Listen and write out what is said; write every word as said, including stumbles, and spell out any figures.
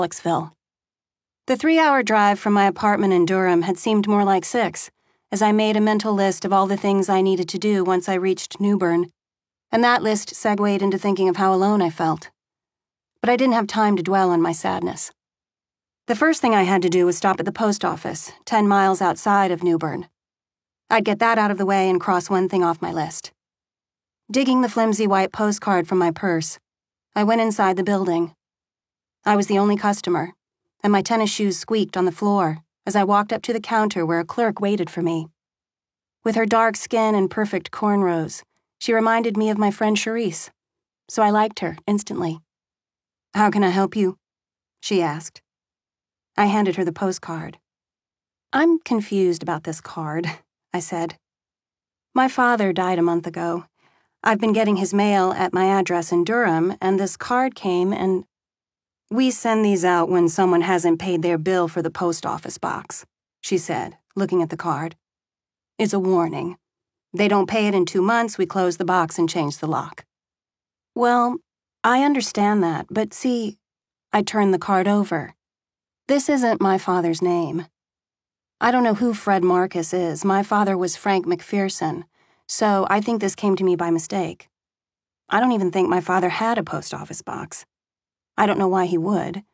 Alexville. The three-hour drive from my apartment in Durham had seemed more like six, as I made a mental list of all the things I needed to do once I reached Newbern, and that list segued into thinking of how alone I felt. But I didn't have time to dwell on my sadness. The first thing I had to do was stop at the post office, ten miles outside of Newbern. I'd get that out of the way and cross one thing off my list. Digging the flimsy white postcard from my purse, I went inside the building. I was the only customer, and my tennis shoes squeaked on the floor as I walked up to the counter where a clerk waited for me. With her dark skin and perfect cornrows, she reminded me of my friend Charisse, so I liked her instantly. "How can I help you?" she asked. I handed her the postcard. "I'm confused about this card," I said. "My father died a month ago. I've been getting his mail at my address in Durham, and this card came and—" "We send these out when someone hasn't paid their bill for the post office box," she said, looking at the card. "It's a warning. They don't pay it in two months, we close the box and change the lock." "Well, I understand that, but see," I turned the card over. "This isn't my father's name. I don't know who Fred Marcus is. My father was Frank McPherson, so I think this came to me by mistake. I don't even think my father had a post office box. I don't know why he would.